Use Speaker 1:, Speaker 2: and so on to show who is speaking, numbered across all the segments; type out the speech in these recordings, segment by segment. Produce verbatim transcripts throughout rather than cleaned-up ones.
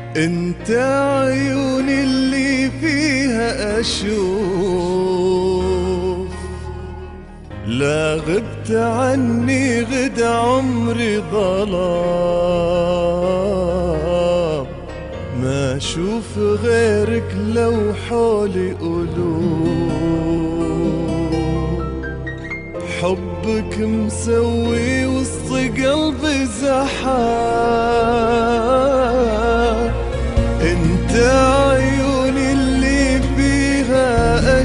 Speaker 1: انت عيوني اللي فيها اشوف، لا غبت عني غدا عمري ظلام، ما اشوف غيرك لو حولي قلوب. حبك مسوي وسط قلبي زحام، انت عيوني اللي فيها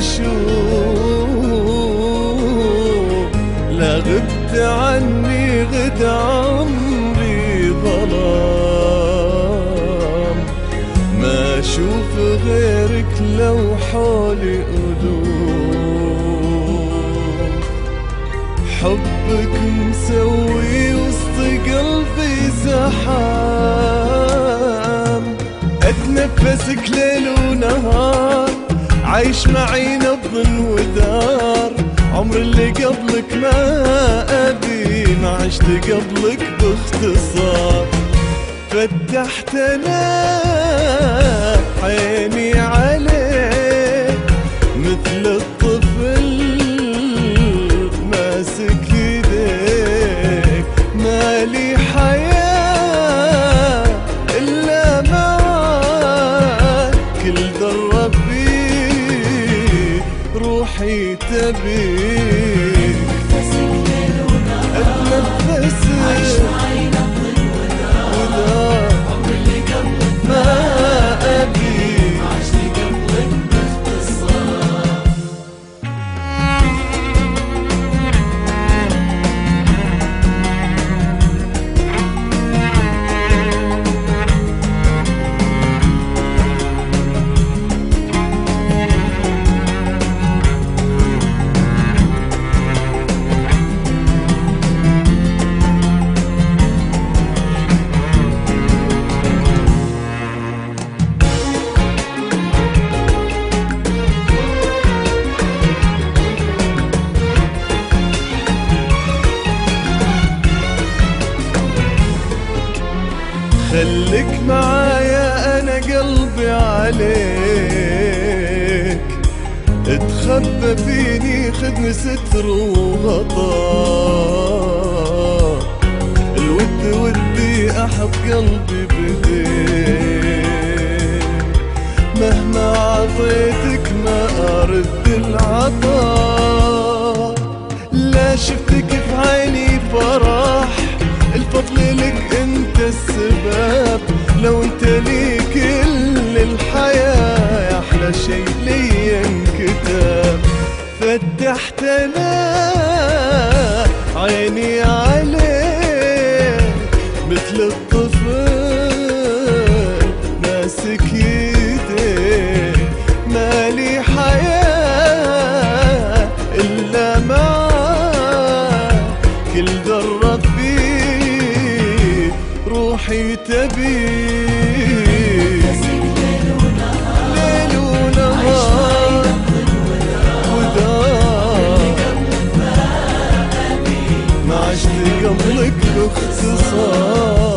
Speaker 1: اشوف، لا غبت عني غدا عمري ظلام، ما اشوف غيرك لو حولي قلوب. حبك مسوي وسط قلبي زحام، اتنفسك ليل ونهار، عايش معي نبض ودار، عمر اللي قبلك ما ابي، ما عشت قبلك باختصار. فتحت انا عيني عليك مثل الطفل ماسك يديك، مالي حياة إلا معاك، كل ذرة فيك روحي تبيك. أتنفسك عايش معي نبض ودار، عمر اللي قبلك ما أبي، عشت قبلك باختصار. خليك معايا انا قلبي عليك، اتخبى فيني خدني ستر وغطاء، الود ودي احب قلبي بديك، مهما عطيتك ما ارد العطاء. لا شفتك في عيني فرح، الفضل لك انت السبب، لو انت لي كل الحياة يا احلى شي لي انكتب. فتحت انا عيني عليك مثل الطفل ماسك يديك، مالي حياة الا معاك، كل ذرة فيك روحي تبيك. ليل ونهار ودار، ما عشت قبلك باختصار.